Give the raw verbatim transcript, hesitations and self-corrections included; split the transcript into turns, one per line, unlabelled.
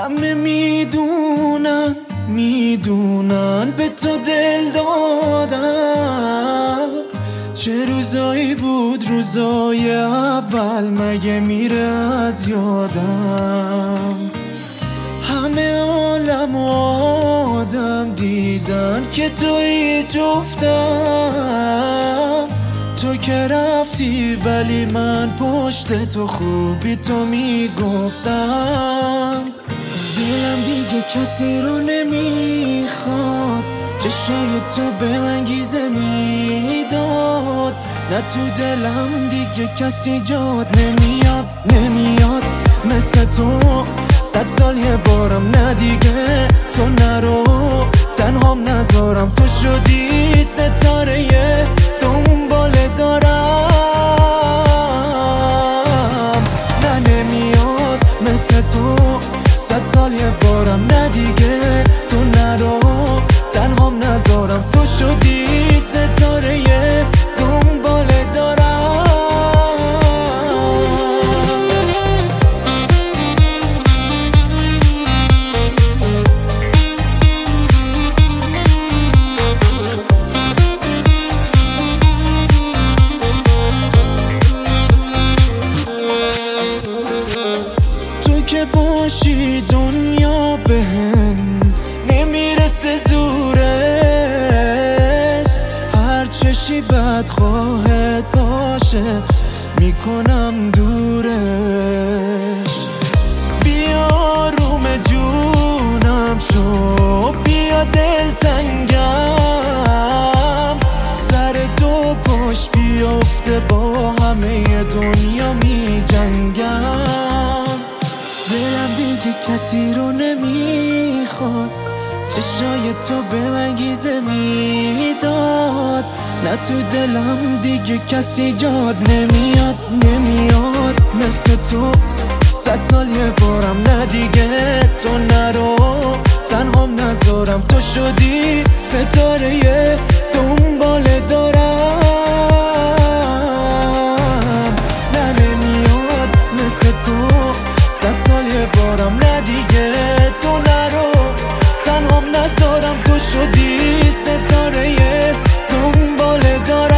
همه میدونن میدونن به تو دل دادم. چه روزایی بود روزای اول، مگه میره از یادم. همه عالم و آدم دیدن که توی جفتم. تو که رفتی ولی من پشت تو خوبی تو میگفتم. دلم دیگه کسی رو نمیخواد، چشای تو به من گیزه میداد. نه تو دلم دیگه کسی جاد نمیاد نمیاد مثل تو. صد سال یه بارم نه دیگه تو نرو، تنهام نذارم. تو شدی ستاره دنبال دارم. نه نمیاد مثل تو، صد سال یه بارم نه دیگه تو نرو، تنهام نذارم. تو شدی ستاره دنبال دارم. تو که باشی دنیا بهم نمیرسه زورش. هر چشی بدخواهت باشه میکنم دورش. بیا روم جونم شو، بیا دلتنگم. سر تو پشت بیفته با همه دنیا می جنگم. دلم دیگه کسی رو نمیخواد، چشای تو به من گیزه میداد. نه تو دلم دیگه کسی جاد نمیاد نمیاد مثل تو. صد سال یه بارم نه دیگه تو نرو، تنهام نذارم. تو شدی ستاره دنبال دارم. نه نمیاد مثل تو، صد سال یه بارم نه دیگه تو نرو، تنهام نذارم. تو شدی ستاره دنبال دارم.